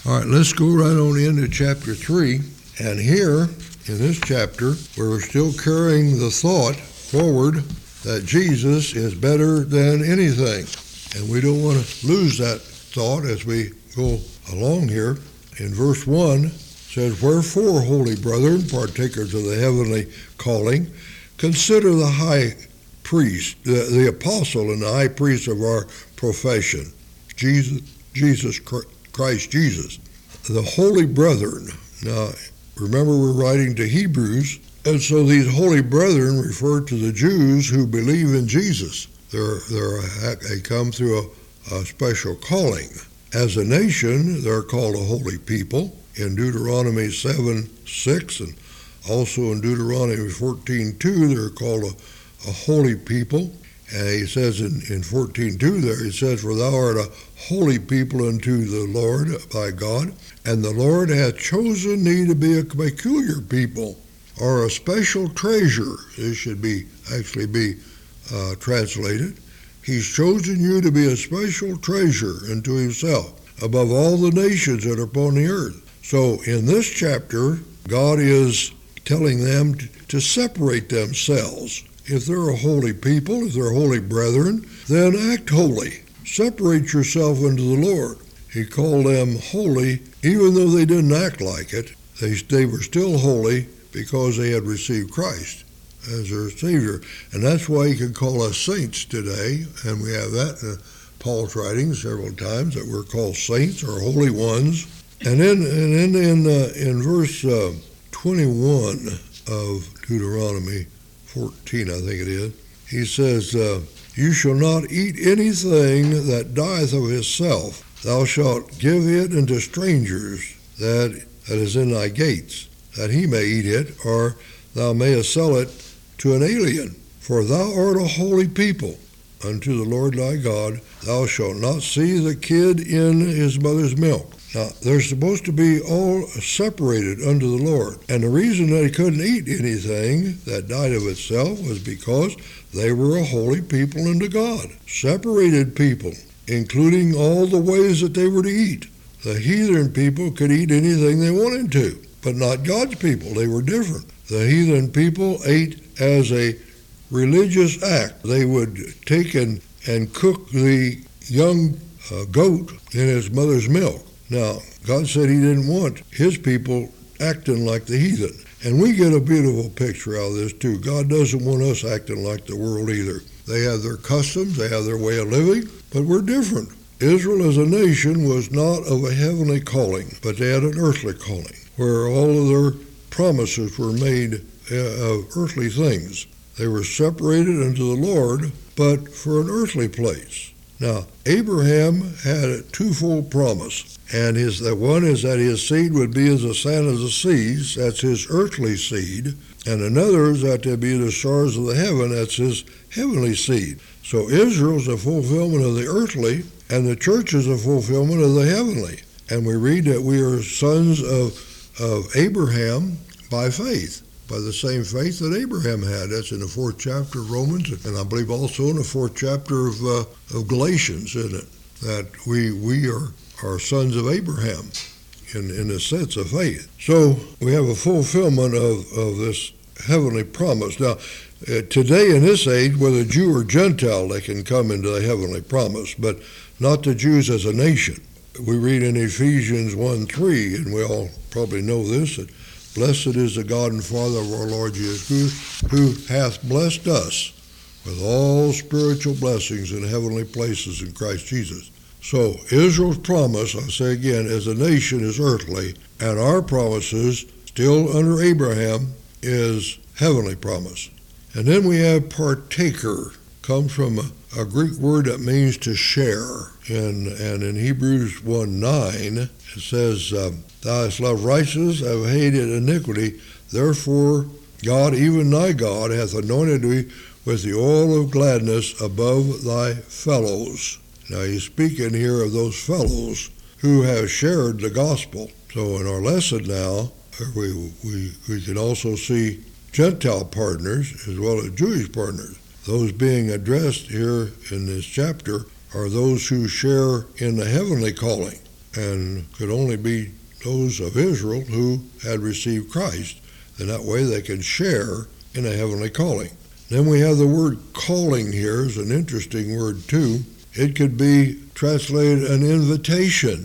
All right, let's go right on into chapter 3. And here, in this chapter, we're still carrying the thought forward that Jesus is better than anything. And we don't want to lose that thought as we go along here. In verse 1, it says, "Wherefore, holy brethren, partakers of the heavenly calling, consider the high priest, the apostle and the high priest of our profession, Christ Jesus, the holy brethren." Now, remember, we're writing to Hebrews, and so these holy brethren refer to the Jews who believe in Jesus. They come through a special calling. As a nation, they're called a holy people in Deuteronomy 7:6, and also in Deuteronomy 14:2, they're called a holy people. And he says in 14:2 there, he says, "For thou art a holy people unto the Lord thy God, and the Lord hath chosen thee to be a peculiar people, or a special treasure." This should actually be translated. He's chosen you to be a special treasure unto himself, above all the nations that are upon the earth. So in this chapter, God is telling them to separate themselves. If they're a holy people, if they're holy brethren, then act holy. Separate yourself unto the Lord. He called them holy, even though they didn't act like it. They were still holy because they had received Christ as their Savior. And that's why he can call us saints today. And we have that in Paul's writings several times, that we're called saints or holy ones. And then in verse 21 of Deuteronomy 14, I think it is, he says, "You shall not eat anything that dieth of itself. Thou shalt give it unto strangers that is in thy gates, that he may eat it, or thou mayest sell it to an alien. For thou art a holy people unto the Lord thy God. Thou shalt not see the kid in his mother's milk." Now, they're supposed to be all separated unto the Lord. And the reason they couldn't eat anything that died of itself was because they were a holy people unto God. Separated people, including all the ways that they were to eat. The heathen people could eat anything they wanted to, but not God's people. They were different. The heathen people ate as a religious act. They would take and cook the young goat in his mother's milk. Now, God said he didn't want his people acting like the heathen. And we get a beautiful picture out of this too. God doesn't want us acting like the world either. They have their customs, they have their way of living, but we're different. Israel as a nation was not of a heavenly calling, but they had an earthly calling, where all of their promises were made of earthly things. They were separated unto the Lord, but for an earthly place. Now, Abraham had a twofold promise. And the one is that his seed would be as the sand of the seas, that's his earthly seed. And another is that there be the stars of the heaven, that's his heavenly seed. So Israel's a fulfillment of the earthly, and the church is a fulfillment of the heavenly. And we read that we are sons of Abraham by faith, by the same faith that Abraham had. That's in the 4th chapter of Romans, and I believe also in the 4th chapter of Galatians, isn't it? That we are sons of Abraham in the sense of faith. So we have a fulfillment of this heavenly promise. Now, today in this age, whether Jew or Gentile, they can come into the heavenly promise, but not the Jews as a nation. We read in Ephesians 1:3, and we all probably know this, that blessed is the God and Father of our Lord Jesus Christ, who hath blessed us with all spiritual blessings in heavenly places in Christ Jesus. So Israel's promise, I'll say again, as a nation is earthly, and our promises, still under Abraham, is heavenly promise. And then we have partaker, comes from a Greek word that means to share. And in Hebrews 1:9, it says, "Thou hast loved righteousness, have hated iniquity. Therefore God, even thy God, hath anointed thee with the oil of gladness above thy fellows." Now he's speaking here of those fellows who have shared the gospel. So in our lesson now, we can also see Gentile partners as well as Jewish partners. Those being addressed here in this chapter are those who share in the heavenly calling. and could only be those of Israel who had received Christ. And that way they can share in a heavenly calling. Then we have the word calling here is an interesting word too. It could be translated an invitation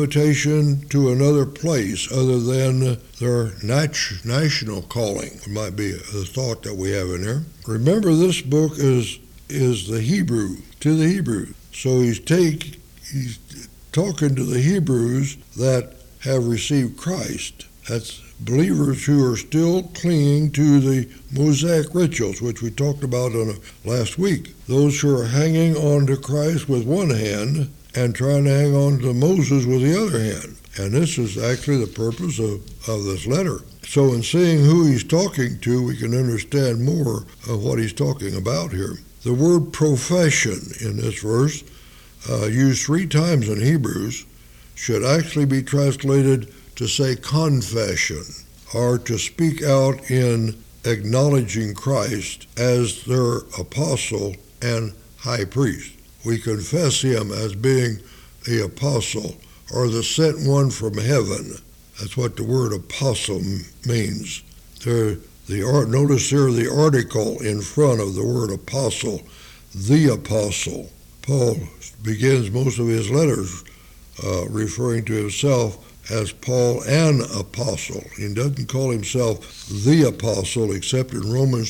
to another place other than their national calling. It might be a thought that we have in there. Remember, this book is the Hebrew, to the Hebrews. So he's talking to the Hebrews that have received Christ. That's believers who are still clinging to the Mosaic rituals, which we talked about last week. Those who are hanging on to Christ with one hand and trying to hang on to Moses with the other hand. And this is actually the purpose of this letter. So in seeing who he's talking to, we can understand more of what he's talking about here. The word profession in this verse, used 3 times in Hebrews, should actually be translated to say confession, or to speak out in acknowledging Christ as their apostle and high priest. We confess him as being the apostle or the sent one from heaven. That's what the word apostle means. Notice here the article in front of the word apostle, the apostle. Paul begins most of his letters referring to himself as Paul, an apostle. He doesn't call himself the apostle except in Romans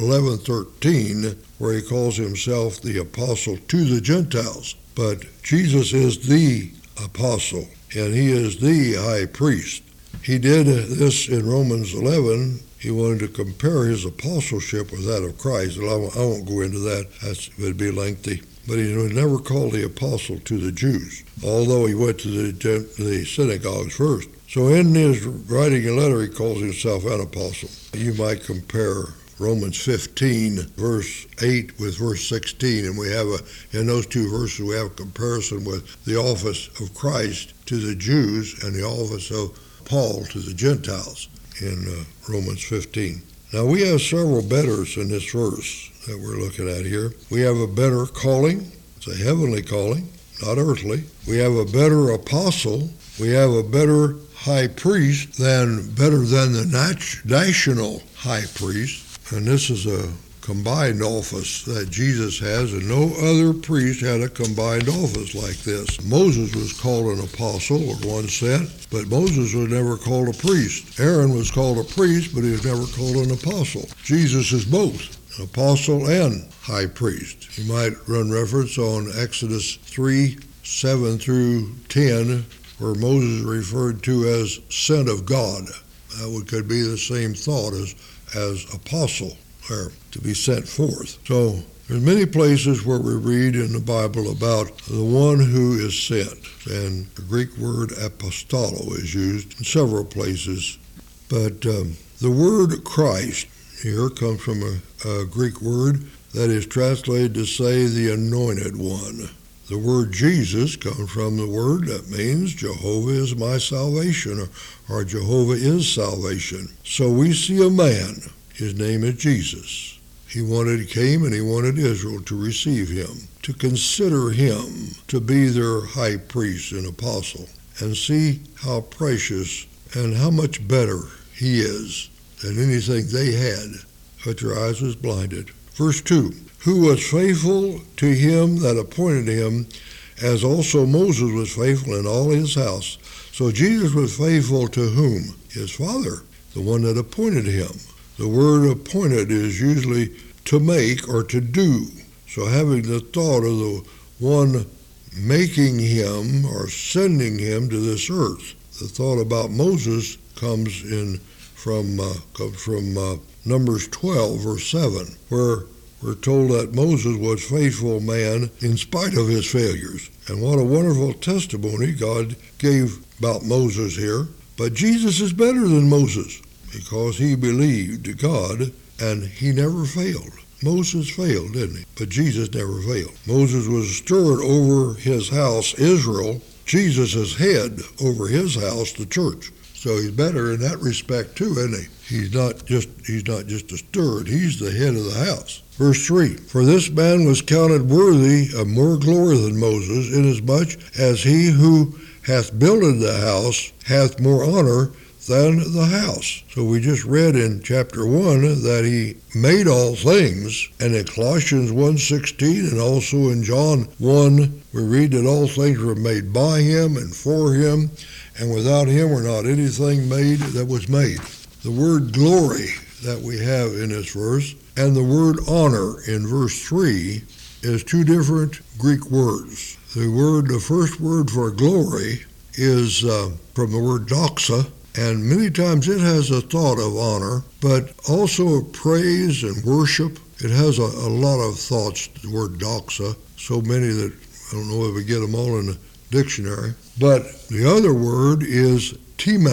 11:13, where he calls himself the apostle to the Gentiles. But Jesus is the apostle, and he is the high priest. He did this in Romans 11. He wanted to compare his apostleship with that of Christ. And I won't go into that. It would be lengthy. But he was never called the apostle to the Jews, although he went to the synagogues first. So in his writing a letter, he calls himself an apostle. You might compare Romans 15, verse 8 with verse 16, and we have in those 2 verses, we have a comparison with the office of Christ to the Jews and the office of Paul to the Gentiles in Romans 15. Now we have several betters in this verse that we're looking at here. We have a better calling. It's a heavenly calling, not earthly. We have a better apostle. We have a better high priest better than the national high priest. And this is a combined office that Jesus has, and no other priest had a combined office like this. Moses was called an apostle, or one sent, but Moses was never called a priest. Aaron was called a priest, but he was never called an apostle. Jesus is both an apostle and high priest. You might run reference on Exodus 3, 7 through 10, where Moses is referred to as sent of God. That could be the same thought as apostle, or to be sent forth. So there's many places where we read in the Bible about the one who is sent, and the Greek word apostolo is used in several places. But the word Christ here comes from a Greek word that is translated to say the anointed one. The word Jesus comes from the word that means Jehovah is my salvation, or Jehovah is salvation. So we see a man. His name is Jesus. He came and he wanted Israel to receive him, to consider him to be their high priest and apostle, and see how precious and how much better he is than anything they had, but their eyes was blinded. Verse 2, who was faithful to him that appointed him, as also Moses was faithful in all his house. So Jesus was faithful to whom? His Father, the one that appointed him. The word appointed is usually to make or to do. So having the thought of the one making him or sending him to this earth. The thought about Moses comes from Numbers 12, verse 7, where we're told that Moses was a faithful man in spite of his failures. And what a wonderful testimony God gave about Moses here. But Jesus is better than Moses, because he believed God and he never failed. Moses failed, didn't he? But Jesus never failed. Moses was steward over his house, Israel. Jesus is head over his house, the church. So he's better in that respect too, isn't he? He's not just a steward, he's the head of the house. Verse 3, for this man was counted worthy of more glory than Moses, inasmuch as he who hath builded the house hath more honor than the house. So we just read in chapter 1 that he made all things, and in Colossians 1:16 and also in John 1 we read that all things were made by him and for him, and without him were not anything made that was made. The word glory that we have in this verse and the word honor in verse 3 is two different Greek words. The first word for glory is from the word doxa, and many times it has a thought of honor, but also of praise and worship. It has a lot of thoughts, the word doxa, so many that I don't know if we get them all in the dictionary. But the other word is time,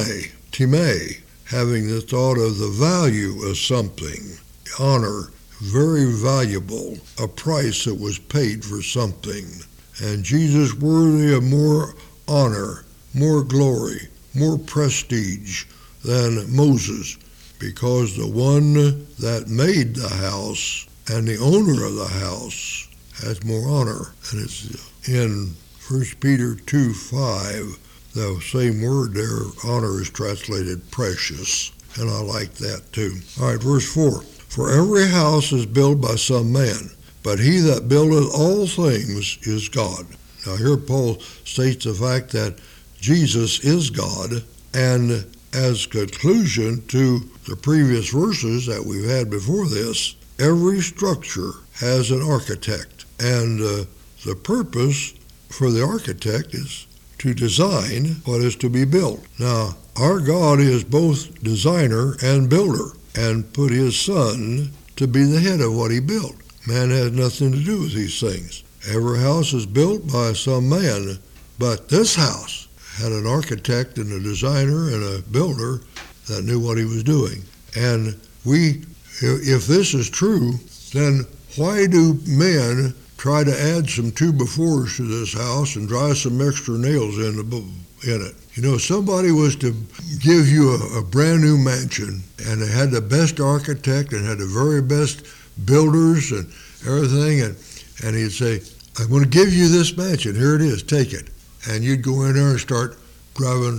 having the thought of the value of something, honor, very valuable, a price that was paid for something. And Jesus worthy of more honor, more glory, more prestige than Moses, because the one that made the house and the owner of the house has more honor. And it's in 1 Peter 2:5, the same word there, honor, is translated precious, and I like that too. All right, verse 4. For every house is built by some man, but he that buildeth all things is God. Now here Paul states the fact that Jesus is God, and as conclusion to the previous verses that we've had before this, every structure has an architect, and the purpose for the architect is to design what is to be built. Now, our God is both designer and builder, and put his Son to be the head of what he built. Man has nothing to do with these things. Every house is built by some man, but this house had an architect and a designer and a builder that knew what he was doing. And if this is true, then why do men try to add some 2x4s to this house and drive some extra nails in it? You know, somebody was to give you a brand new mansion, and it had the best architect and had the very best builders and everything, and he'd say, I'm going to give you this mansion, here it is, take it. And you'd go in there and start putting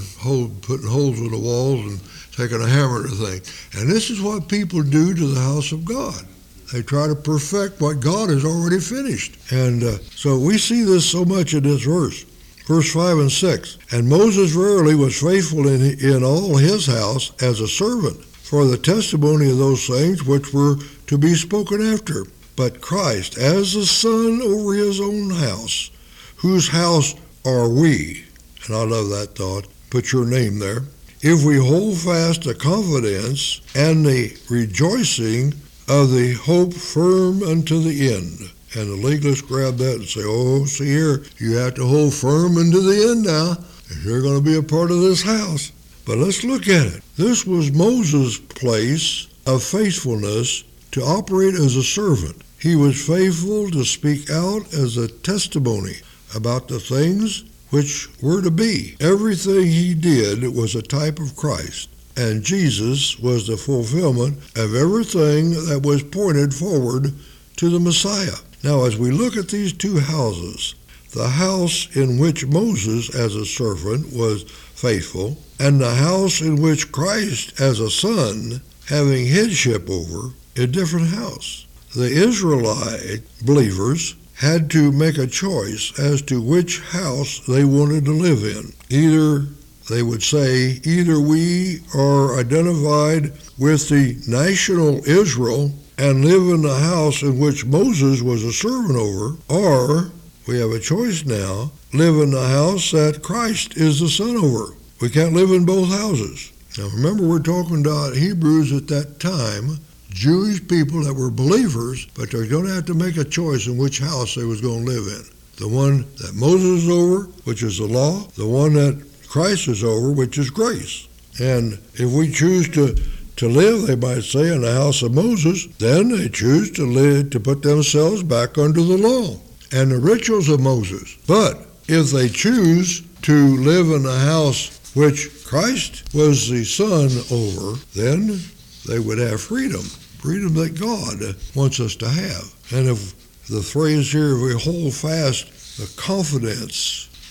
holes in the walls and taking a hammer to the thing. And this is what people do to the house of God. They try to perfect what God has already finished. And so we see this so much in this verse. Verse 5 and 6. And Moses verily was faithful in all his house as a servant for the testimony of those things which were to be spoken after. But Christ as the son over his own house, whose house are we? And I love that thought. Put your name there. If we hold fast the confidence and the rejoicing of the hope firm unto the end. And the legalists grab that and say, oh, see here, you have to hold firm unto the end now, if you're going to be a part of this house. But let's look at it. This was Moses' place of faithfulness to operate as a servant. He was faithful to speak out as a testimony about the things which were to be. Everything he did was a type of Christ, and Jesus was the fulfillment of everything that was pointed forward to the Messiah. Now, as we look at these two houses, the house in which Moses as a servant was faithful, and the house in which Christ as a son, having headship over, a different house. The Israelite believers had to make a choice as to which house they wanted to live in. Either they would say, either we are identified with the national Israel and live in the house in which Moses was a servant over, or we have a choice now, live in the house that Christ is the son over. We can't live in both houses. Now remember, we're talking about Hebrews at that time, Jewish people that were believers, but they're going to have to make a choice in which house they was going to live in. The one that Moses is over, which is the law, the one that Christ is over, which is grace. And if we choose to live, they might say, in the house of Moses, then they choose to live, to put themselves back under the law and the rituals of Moses. But if they choose to live in the house which Christ was the son over, then they would have freedom that God wants us to have. And if the phrase here, if we hold fast the confidence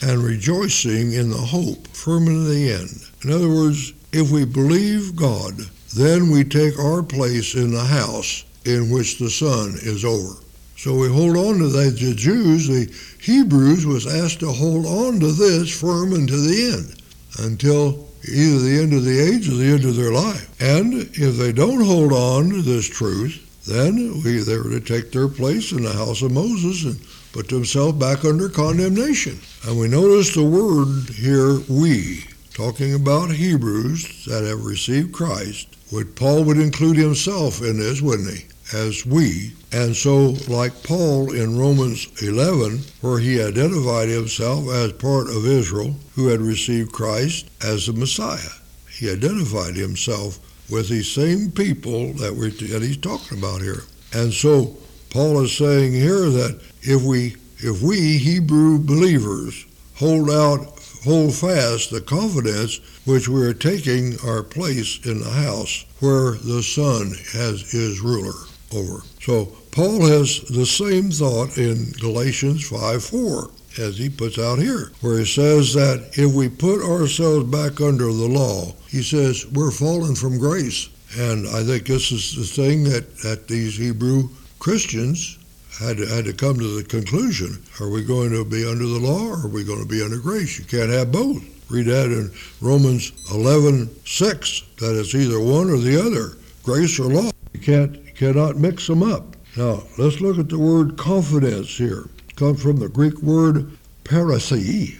and rejoicing in the hope, firm to the end. In other words, if we believe God, then we take our place in the house in which the Son is over. So we hold on to that. The Jews, the Hebrews, was asked to hold on to this firm unto the end, until either the end of the age or the end of their life. And if they don't hold on to this truth, then they were to take their place in the house of Moses and put themselves back under condemnation. And we notice the word here, we, talking about Hebrews that have received Christ. Paul would include himself in this, wouldn't he? As we. And so, like Paul in Romans 11, where he identified himself as part of Israel who had received Christ as the Messiah. He identified himself with these same people that he's talking about here. And so, Paul is saying here that if we Hebrew believers hold fast the confidence which we are taking our place in the house where the Son is ruler over. So Paul has the same thought in Galatians 5:4 as he puts out here, where he says that if we put ourselves back under the law, he says we're fallen from grace. And I think this is the thing that these Hebrew Christians had to come to the conclusion. Are we going to be under the law or are we going to be under grace? You can't have both. Read that in Romans 11:6, that it's either one or the other, grace or law. You cannot mix them up. Now, let's look at the word confidence here. It comes from the Greek word parousia.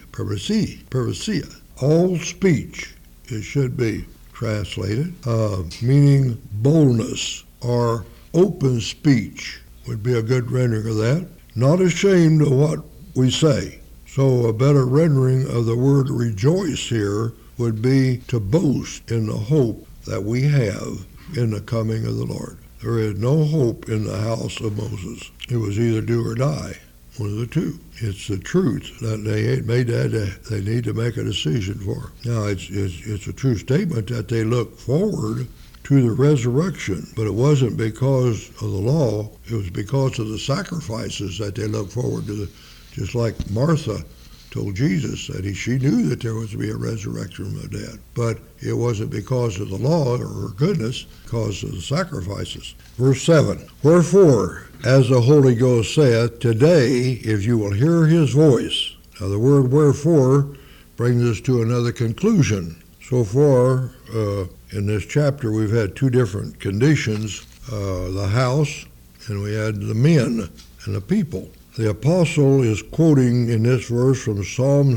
All speech, it should be translated, meaning boldness or open speech would be a good rendering of that. Not ashamed of what we say. So a better rendering of the word rejoice here would be to boast in the hope that we have in the coming of the Lord. There is no hope in the house of Moses. It was either do or die, one of the two. It's the truth that they need to make a decision for. Now, it's a true statement that they look forward to the resurrection, but it wasn't because of the law. It was because of the sacrifices that they looked forward to. Just like Martha told Jesus that she knew that there was to be a resurrection from the dead. But it wasn't because of the law or her goodness, because of the sacrifices. Verse 7, wherefore, as the Holy Ghost saith, today, if you will hear his voice. Now the word wherefore brings us to another conclusion. So far, in this chapter, we've had two different conditions, the house, and we had the men and the people. The apostle is quoting in this verse from Psalms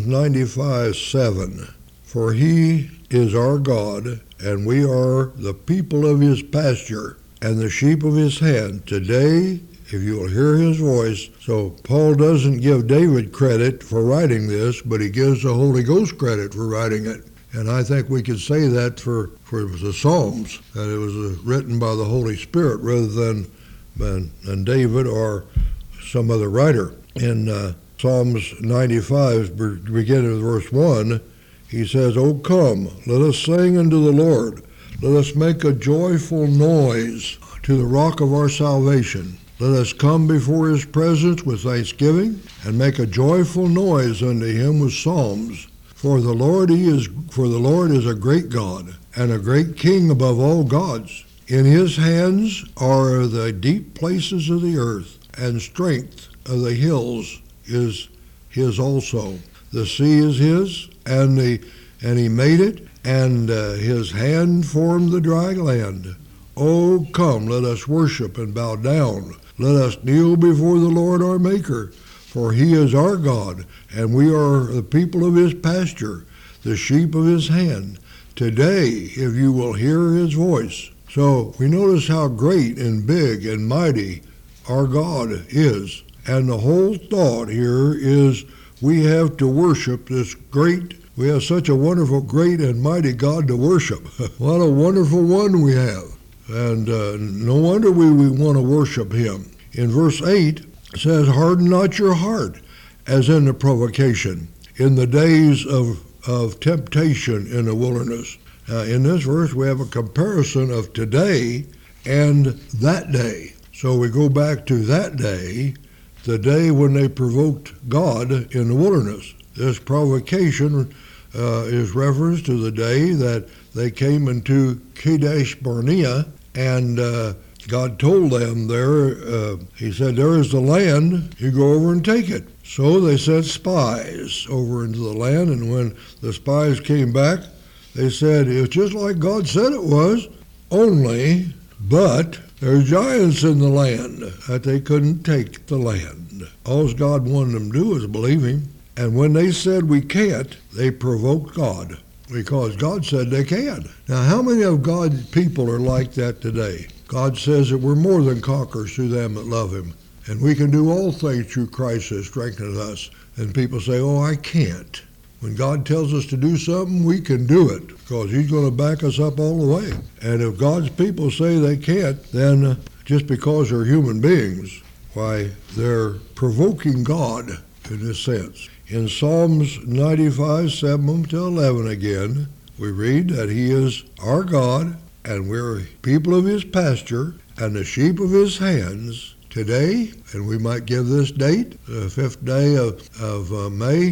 95:7. For he is our God, and we are the people of his pasture, and the sheep of his hand. Today, if you will hear his voice. So Paul doesn't give David credit for writing this, but he gives the Holy Ghost credit for writing it. And I think we could say that for the Psalms, that it was written by the Holy Spirit rather than David or some other writer. In Psalms 95, beginning with verse 1, he says, O come, let us sing unto the Lord. Let us make a joyful noise to the rock of our salvation. Let us come before his presence with thanksgiving, and make a joyful noise unto him with psalms. For the Lord is a great God, and a great King above all gods. In his hands are the deep places of the earth, and strength of the hills is his also. The sea is his, and he made it, and his hand formed the dry land. Oh, come, let us worship and bow down. Let us kneel before the Lord our Maker, for he is our God, and we are the people of his pasture, the sheep of his hand. Today, if you will hear his voice. So we notice how great and big and mighty our God is. And the whole thought here is we have to worship this we have such a wonderful, great, and mighty God to worship. What a wonderful one we have. And no wonder we want to worship him. In verse 8, it says, harden not your heart, as in the provocation, in the days of temptation in the wilderness. In this verse, we have a comparison of today and that day. So we go back to that day, the day when they provoked God in the wilderness. This provocation is reference to the day that they came into Kadesh Barnea, and God told them there, he said, there is the land, you go over and take it. So they sent spies over into the land, and when the spies came back, they said, it's just like God said it was, only, but there's giants in the land, that they couldn't take the land. All God wanted them to do was believe him. And when they said we can't, they provoked God, because God said they can. Now, how many of God's people are like that today? God says that we're more than conquerors through them that love him, and we can do all things through Christ that strengthens us. And people say, oh, I can't. When God tells us to do something, we can do it, because he's going to back us up all the way. And if God's people say they can't, then just because they're human beings, why, they're provoking God in this sense. In Psalms 95, 7-11 again, we read that he is our God, and we're people of his pasture, and the sheep of his hands. Today, and we might give this date, the 5th day of May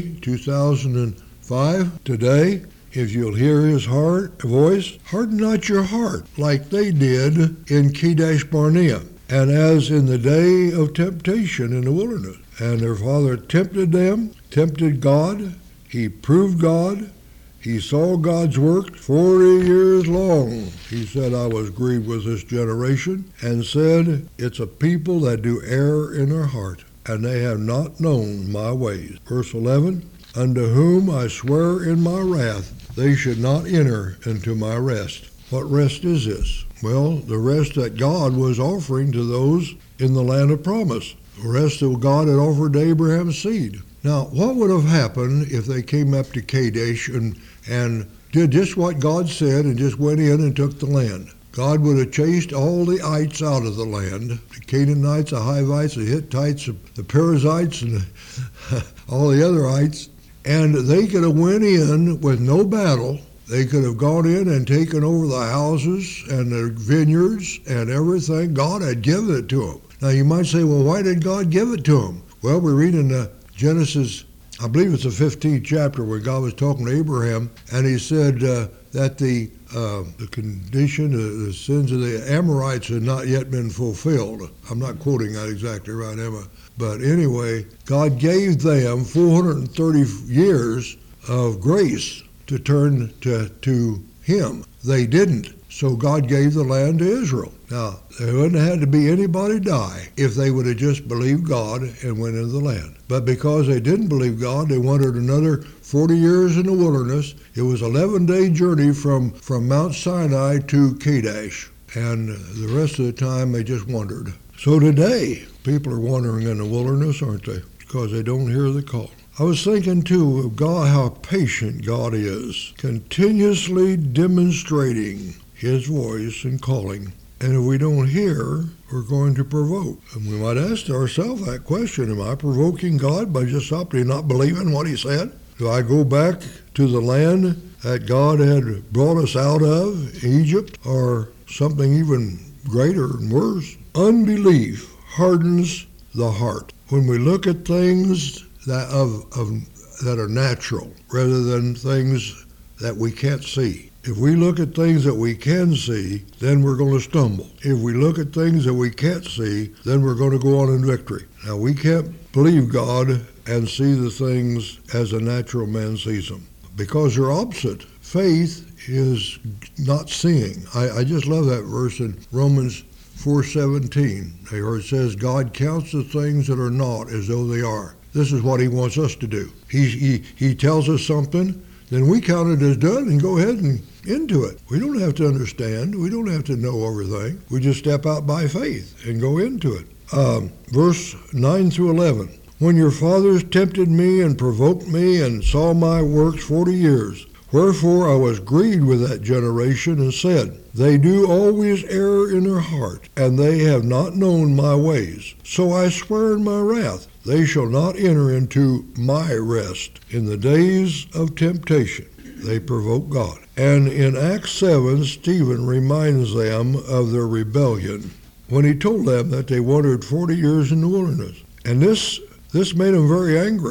2005, today, if you'll hear his voice, harden not your heart like they did in Kadesh Barnea, and as in the day of temptation in the wilderness. And their father tempted them, tempted God. He proved God. He saw God's work 40 years long. He said, I was grieved with this generation, and said, it's a people that do err in their heart, and they have not known my ways. Verse 11, unto whom I swear in my wrath, they should not enter into my rest. What rest is this? Well, the rest that God was offering to those in the land of promise. The rest that God had offered to Abraham's seed. Now, what would have happened if they came up to Kadesh and did just what God said and just went in and took the land? God would have chased all the ites out of the land, the Canaanites, the Hivites, the Hittites, the Perizzites, and all the other ites, and they could have went in with no battle. They could have gone in and taken over the houses and the vineyards and everything. God had given it to them. Now, you might say, well, why did God give it to them? Well, we read in Genesis, I believe it's the 15th chapter, where God was talking to Abraham, and he said that the condition, the sins of the Amorites had not yet been fulfilled. I'm not quoting that exactly right, Emma. But anyway, God gave them 430 years of grace to turn to him. They didn't. So God gave the land to Israel. Now, there wouldn't have had to be anybody die if they would have just believed God and went into the land. But because they didn't believe God, they wandered another 40 years in the wilderness. It was an 11-day journey from Mount Sinai to Kadesh. And the rest of the time, they just wandered. So today, people are wandering in the wilderness, aren't they? Because they don't hear the call. I was thinking, too, of God, how patient God is, continuously demonstrating his voice and calling. And if we don't hear, we're going to provoke. And we might ask ourselves that question, am I provoking God by just simply not believing what he said? Do I go back to the land that God had brought us out of, Egypt, or something even greater and worse? Unbelief hardens the heart. When we look at things that are natural rather than things that we can't see. If we look at things that we can see, then we're going to stumble. If we look at things that we can't see, then we're going to go on in victory. Now, we can't believe God and see the things as a natural man sees them, because they're opposite. Faith is not seeing. I just love that verse in Romans 4:17, where it says, God counts the things that are not as though they are. This is what he wants us to do. He tells us something, then we count it as done and go ahead and into it. We don't have to understand. We don't have to know everything. We just step out by faith and go into it. Verse 9-11. When your fathers tempted me and provoked me and saw my works 40 years, wherefore I was grieved with that generation and said, they do always err in their heart, and they have not known my ways. So I swear in my wrath, they shall not enter into my rest. In the days of temptation, they provoke God. And in Acts 7, Stephen reminds them of their rebellion when he told them that they wandered 40 years in the wilderness. And this made them very angry,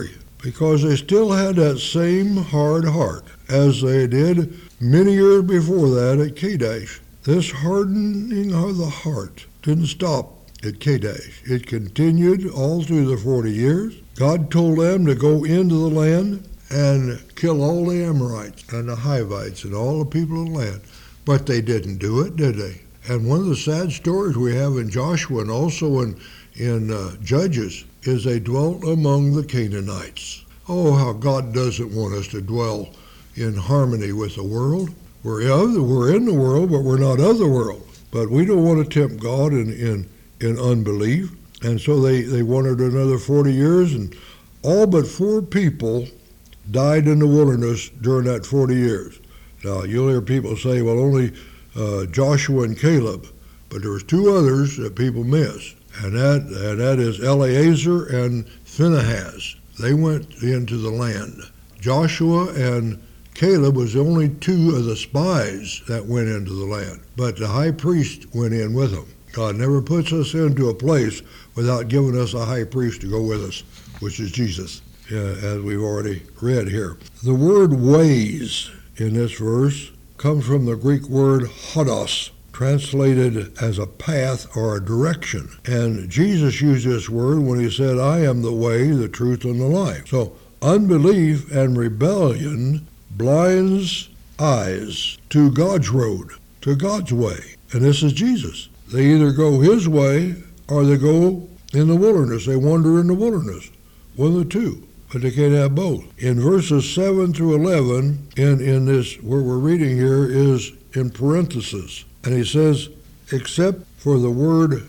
because they still had that same hard heart as they did many years before that at Kadesh. This hardening of the heart didn't stop at Kadesh. It continued all through the 40 years. God told them to go into the land and kill all the Amorites and the Hivites and all the people of the land. But they didn't do it, did they? And one of the sad stories we have in Joshua and also in Judges is they dwelt among the Canaanites. Oh, how God doesn't want us to dwell in harmony with the world. We're in the world, but we're not of the world. But we don't want to tempt God in unbelief. And so they wandered another 40 years, and all but 4 people died in the wilderness during that 40 years. Now, you'll hear people say, well, only Joshua and Caleb. But there was 2 others that people miss, and that is Eleazar and Phinehas. They went into the land. Joshua and Caleb was the only 2 of the spies that went into the land, but the high priest went in with them. God never puts us into a place without giving us a high priest to go with us, which is Jesus, as we've already read here. The word ways in this verse comes from the Greek word hodos, translated as a path or a direction. And Jesus used this word when he said, I am the way, the truth, and the life. So unbelief and rebellion blinds eyes to God's road, to God's way. And this is Jesus. They either go his way or they go in the wilderness. They wander in the wilderness. One of the 2. But they can't have both. In verses 7 through 11, in this, where we're reading here, is in parentheses. And he says, except for the word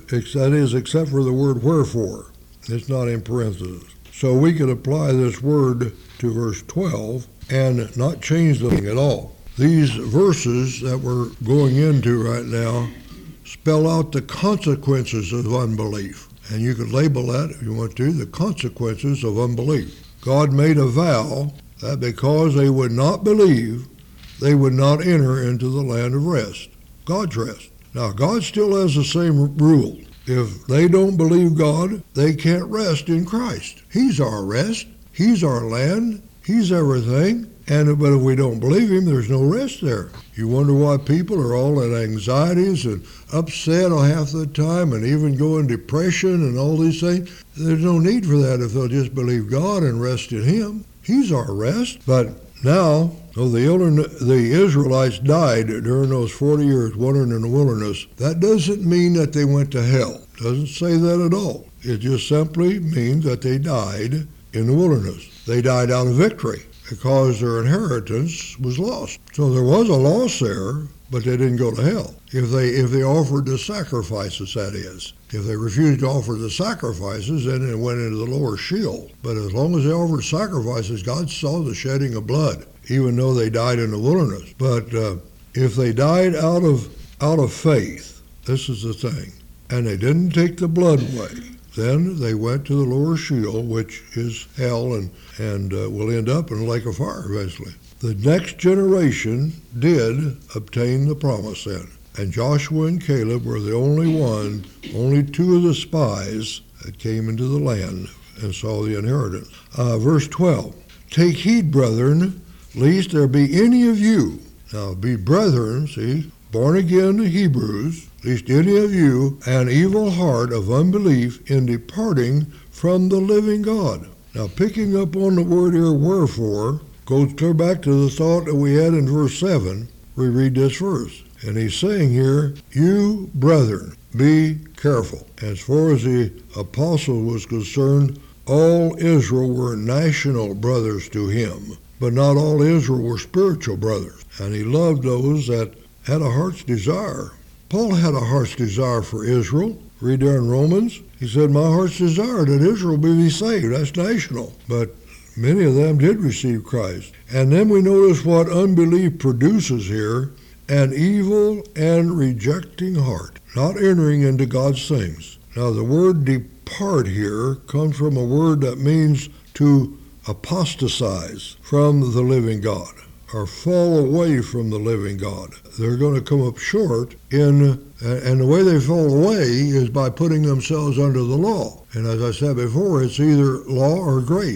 wherefore. It's not in parentheses. So we could apply this word to verse 12 and not change the thing at all. These verses that we're going into right now spell out the consequences of unbelief. And you could label that, if you want to, the consequences of unbelief. God made a vow that because they would not believe, they would not enter into the land of rest, God's rest. Now, God still has the same rule. If they don't believe God, they can't rest in Christ. He's our rest. He's our land. He's everything. But if we don't believe him, there's no rest there. You wonder why people are all in anxieties and upset half the time and even go in depression and all these things. There's no need for that if they'll just believe God and rest in him. He's our rest. But now, though the Israelites died during those 40 years wandering in the wilderness, that doesn't mean that they went to hell. It doesn't say that at all. It just simply means that they died in the wilderness. They died out of victory, because their inheritance was lost. So there was a loss there, but they didn't go to hell. If they offered the sacrifices, that is. If they refused to offer the sacrifices, then it went into the lower Sheol. But as long as they offered sacrifices, God saw the shedding of blood, even though they died in the wilderness. But if they died out of faith, this is the thing, and they didn't take the blood away, then they went to the lower Sheol, which is hell, and will end up in a lake of fire eventually. The next generation did obtain the promise then. And Joshua and Caleb were the only 2 of the spies that came into the land and saw the inheritance. Verse 12, take heed, brethren, lest there be any of you. Now, be brethren, see, born again Hebrews, lest any of you an evil heart of unbelief in departing from the living God. Now, picking up on the word here, wherefore, goes clear back to the thought that we had in verse 7. We read this verse. And he's saying here, you brethren, be careful. As far as the apostle was concerned, all Israel were national brothers to him, but not all Israel were spiritual brothers. And he loved those that had a heart's desire. Paul had a heart's desire for Israel. Read there in Romans. He said, my heart's desire that Israel be saved. That's national. But many of them did receive Christ. And then we notice what unbelief produces here. An evil and rejecting heart, not entering into God's things. Now, the word depart here comes from a word that means to apostatize from the living God, or fall away from the living God. They're going to come up short and the way they fall away is by putting themselves under the law. And as I said before, it's either law or grace.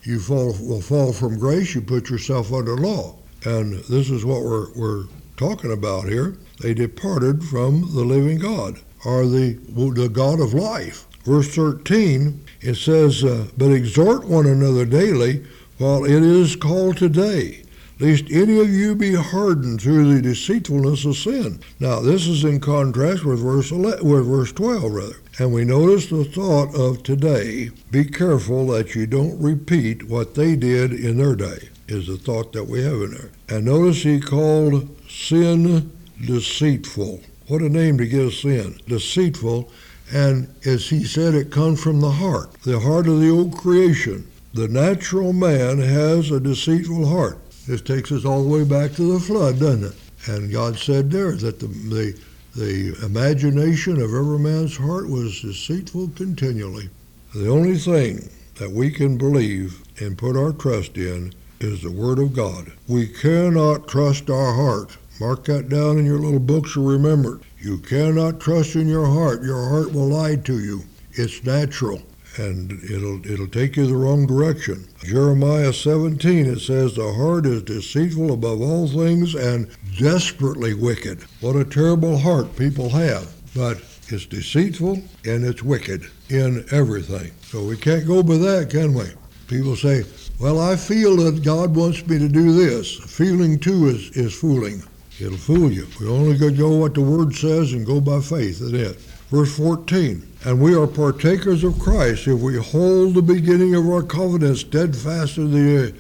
you will fall from grace, you put yourself under law. And this is what we're talking about here. They departed from the living God, or the God of life. Verse 13, it says, but exhort one another daily while it is called today, lest any of you be hardened through the deceitfulness of sin. Now, this is in contrast with verse 12, rather. And we notice the thought of today, be careful that you don't repeat what they did in their day, is the thought that we have in there. And notice he called sin deceitful. What a name to give sin, deceitful. And as he said, it comes from the heart of the old creation. The natural man has a deceitful heart. This takes us all the way back to the flood, doesn't it? And God said there that the imagination of every man's heart was deceitful continually. The only thing that we can believe and put our trust in is the Word of God. We cannot trust our heart. Mark that down in your little books to remember. You cannot trust in your heart. Your heart will lie to you. It's natural, and it'll take you the wrong direction. Jeremiah 17, it says, the heart is deceitful above all things and desperately wicked. What a terrible heart people have. But it's deceitful and it's wicked in everything. So we can't go by that, can we? People say, well, I feel that God wants me to do this. Feeling too is fooling. It'll fool you. We only go what the Word says and go by faith in it. Verse 14, and we are partakers of Christ if we hold the beginning of our confidence steadfast to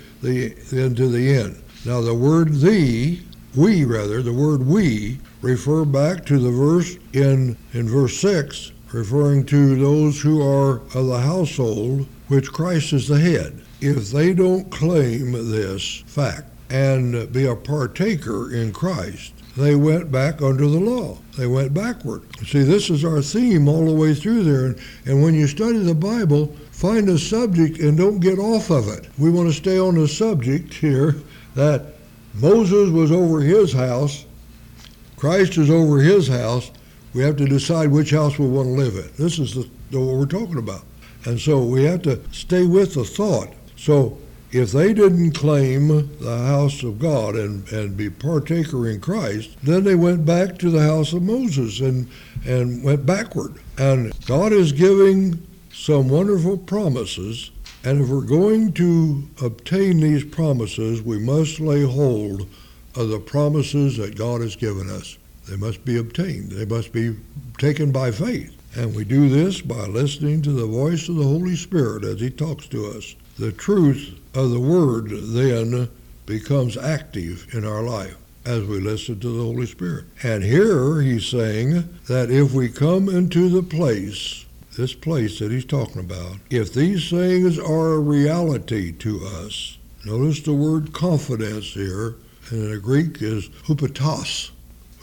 the end. Now the word the word we, refer back to the verse in verse 6, referring to those who are of the household, which Christ is the head. If they don't claim this fact and be a partaker in Christ, they went back under the law. They went backward. See, this is our theme all the way through there. And when you study the Bible, find a subject and don't get off of it. We want to stay on the subject here that Moses was over his house, Christ is over his house. We have to decide which house we want to live in. This is what we're talking about. And so we have to stay with the thought. So if they didn't claim the house of God and be partaker in Christ, then they went back to the house of Moses and went backward. And God is giving some wonderful promises, and if we're going to obtain these promises, we must lay hold of the promises that God has given us. They must be obtained. They must be taken by faith. And we do this by listening to the voice of the Holy Spirit as He talks to us. The truth of the Word then becomes active in our life as we listen to the Holy Spirit. And here He's saying that if we come into this place that He's talking about, if these things are a reality to us, notice the word confidence here, and in the Greek is hupostos.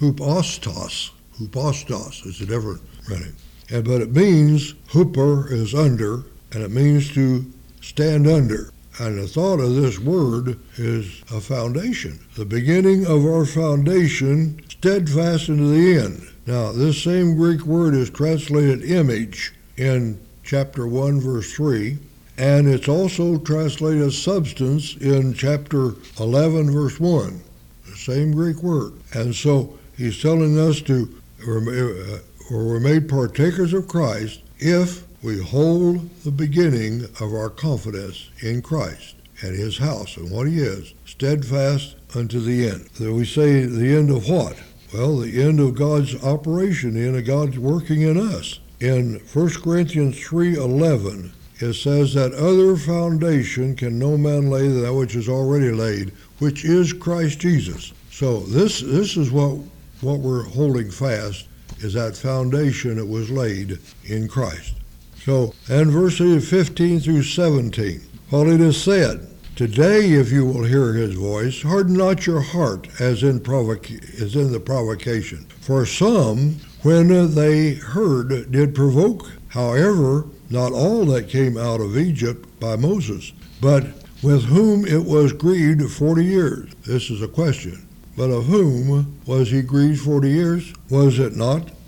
Hupostos is a different meaning. But it means, huper is under, and it means to stand under. And the thought of this word is a foundation. The beginning of our foundation, steadfast into the end. Now, this same Greek word is translated image in chapter 1, verse 3, and it's also translated substance in chapter 11, verse 1. The same Greek word. And so he's telling us we're made partakers of Christ if we hold the beginning of our confidence in Christ and His house and what He is, steadfast unto the end. So we say the end of what? Well, the end of God's operation, the end of God's working in us. In 1 Corinthians 3:11, it says that other foundation can no man lay than that which is already laid, which is Christ Jesus. So this is what we're holding fast, is that foundation that was laid in Christ. So, and verses 15 through 17, while it is said, today if you will hear His voice, harden not your heart as in the provocation. For some, when they heard, did provoke. However, not all that came out of Egypt by Moses, but with whom it was grieved 40 years. This is a question. But of whom was he grieved 40 years? Was it not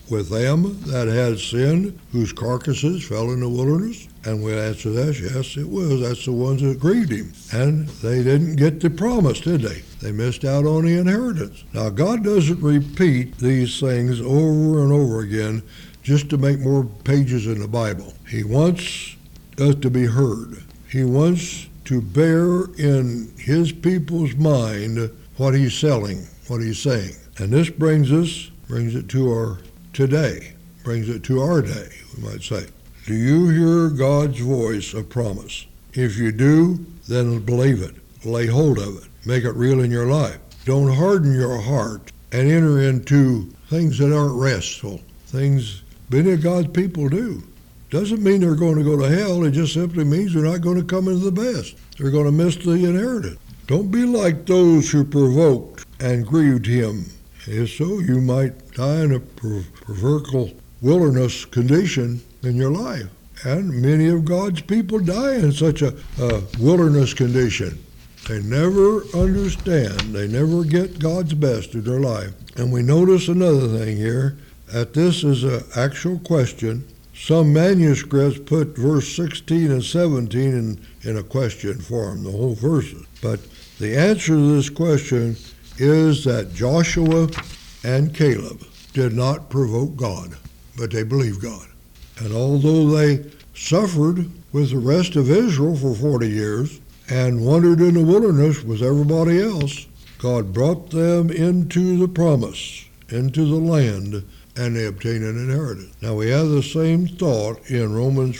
with them that had sinned, whose carcasses fell in the wilderness? And we answer that, yes, it was. That's the ones that grieved him. And they didn't get the promise, did they? They missed out on the inheritance. Now, God doesn't repeat these things over and over again just to make more pages in the Bible. He wants us to be heard. He wants to bear in his people's mind what he's selling, what he's saying. And this brings it to our today, brings it to our day, we might say. Do you hear God's voice of promise? If you do, then believe it. Lay hold of it. Make it real in your life. Don't harden your heart and enter into things that aren't restful, things many of God's people do. Doesn't mean they're going to go to hell. It just simply means they're not going to come into the best. They're going to miss the inheritance. Don't be like those who provoked and grieved him. If so, you might die in a proverbial wilderness condition in your life. And many of God's people die in such a wilderness condition. They never understand. They never get God's best in their life. And we notice another thing here, that this is an actual question. Some manuscripts put verse 16 and 17 in a question form, the whole verses. But the answer to this question is that Joshua and Caleb did not provoke God, but they believed God. And although they suffered with the rest of Israel for 40 years and wandered in the wilderness with everybody else, God brought them into the promise, into the land, and they obtained an inheritance. Now we have the same thought in Romans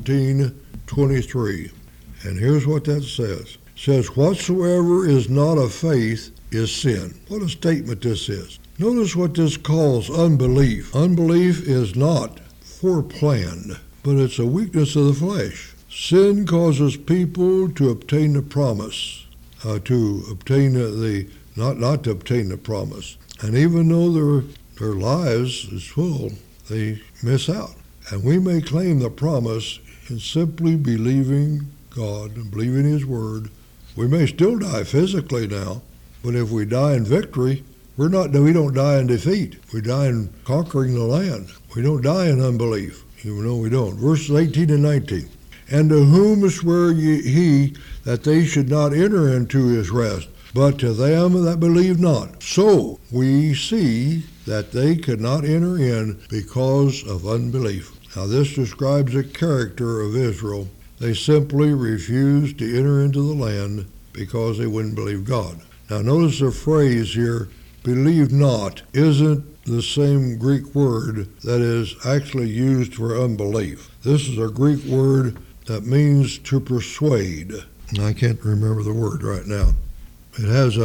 14:23. And here's what that says. It says, whatsoever is not of faith is sin. What a statement this is. Notice what this calls unbelief. Unbelief is not foreplanned, but it's a weakness of the flesh. Sin causes people to obtain the promise, not to obtain the promise. And even though their lives is full, they miss out. And we may claim the promise in simply believing God and believing his word. We may still die physically now, but if we die in victory, we don't die in defeat. We die in conquering the land. We don't die in unbelief, even though we don't. Verses 18 and 19. And to whom sware he that they should not enter into his rest, but to them that believe not. So we see that they could not enter in because of unbelief. Now this describes the character of Israel. They simply refused to enter into the land because they wouldn't believe God. Now notice the phrase here, believe not, isn't the same Greek word that is actually used for unbelief. This is a Greek word that means to persuade. I can't remember the word right now. It has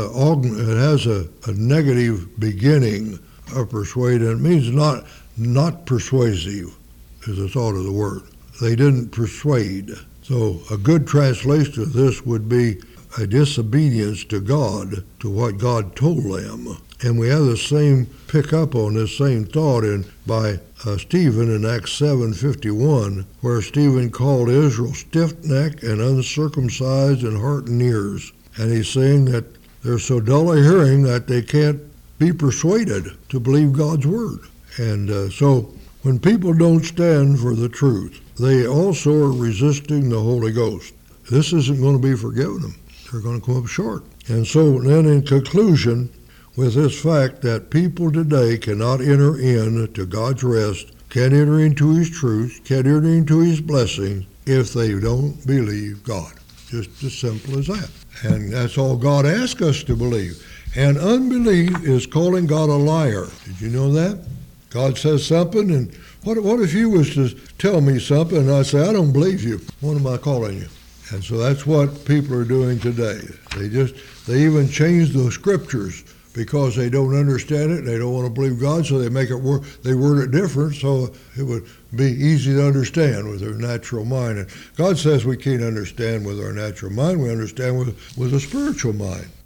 a negative beginning of persuade, and it means not persuasive is the thought of the word. They didn't persuade. So a good translation of this would be a disobedience to God, to what God told them. And we have the same pick up on this same thought by Stephen in Acts 7:51, where Stephen called Israel stiff-necked and uncircumcised in heart and ears. And he's saying that they're so dull of hearing that they can't be persuaded to believe God's word. And so when people don't stand for the truth, they also are resisting the Holy Ghost. This isn't going to be forgiven them. They're going to come up short. And so then in conclusion, with this fact that people today cannot enter into God's rest, can't enter into his truth, can't enter into his blessing if they don't believe God. Just as simple as that. And that's all God asks us to believe. And unbelief is calling God a liar. Did you know that? God says something, and what if you was to tell me something and I say, I don't believe you? What am I calling you? And so that's what people are doing today. They even change the scriptures because they don't understand it and they don't want to believe God, so they word it different so it would be easy to understand with their natural mind. And God says we can't understand with our natural mind, we understand with a spiritual mind.